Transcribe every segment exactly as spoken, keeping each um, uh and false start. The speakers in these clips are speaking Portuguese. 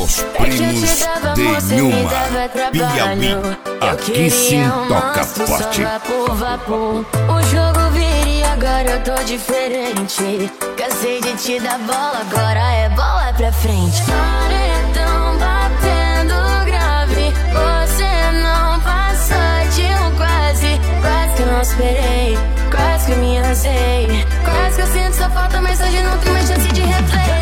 Os primos de Numa, Piauí. Aqui sim toca forte. O jogo viria, agora eu tô diferente. Cansei de te dar bola, agora é bola pra frente. Paredão batendo grave, você não passou de um quase. Quase que eu não esperei, quase que eu me arrasei. Quase que eu sinto sua falta, mas hoje não tem mais chance de replay.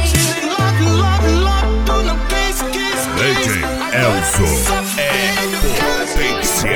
D J Elzo é potência.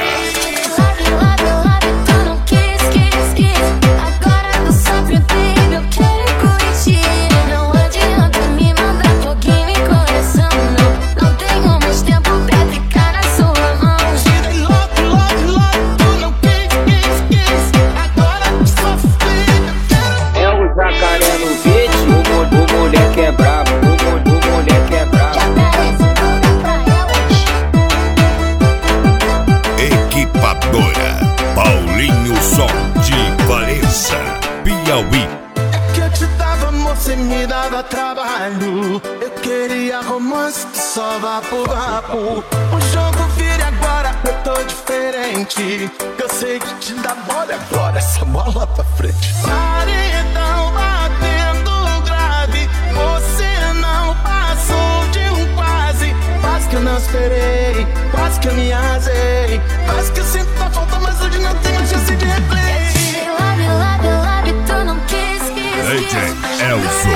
Paulinho Som de Valença, Piauí. É que eu te dava amor, cê me dava trabalho. Eu queria romance, só vapo, vapo. O jogo vira agora, eu tô diferente. Cansei de te dar bola, agora essa bola pra frente. Paredão batendo grave, você não passou de um quase. Quase que eu não esperei, quase que eu me arrasei. Quase que eu sinto a falta, mas hoje não tenho chance de replay. Eu tive love, love, love, tu não quis, quis, D J Elzo